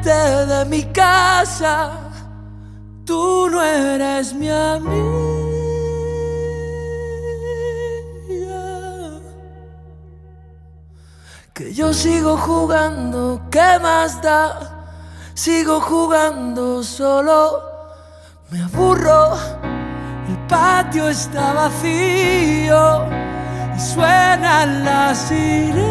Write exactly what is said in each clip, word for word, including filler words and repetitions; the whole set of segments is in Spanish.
vete de mi casa, tú no eres mi amiga. Que yo sigo jugando, ¿qué más da? Sigo jugando solo, me aburro, el patio está vacío y suenan las sirenas.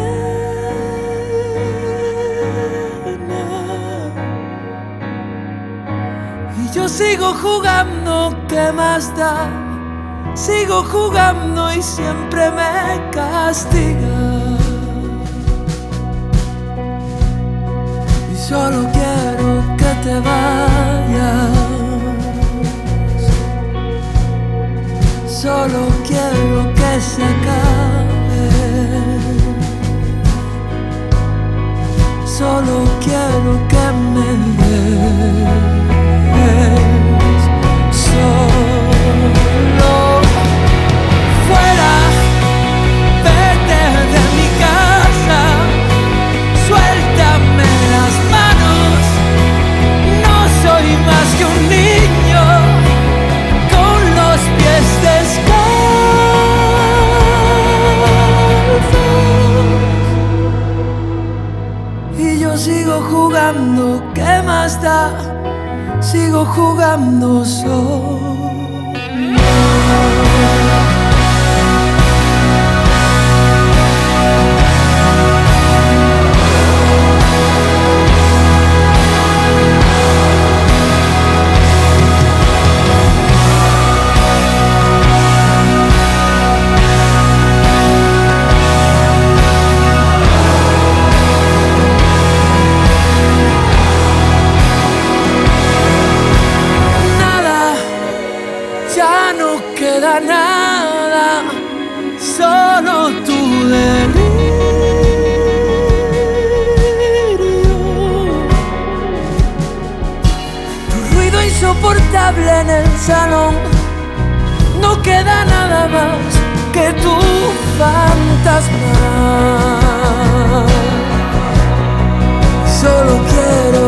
Y yo sigo jugando, ¿qué más da? Sigo jugando y siempre me castiga. Solo quiero que te vayas, solo quiero que se acabe, solo quiero que me des, solo fuera, vete de mi casa, suéltame las manos, no soy más que un niño con los pies descalzos. Y yo sigo jugando, ¿qué más da? Sigo jugando solo. Ya no queda nada, solo tu delirio. Tu ruido insoportable en el salón, no queda nada más que tu fantasma. Solo quiero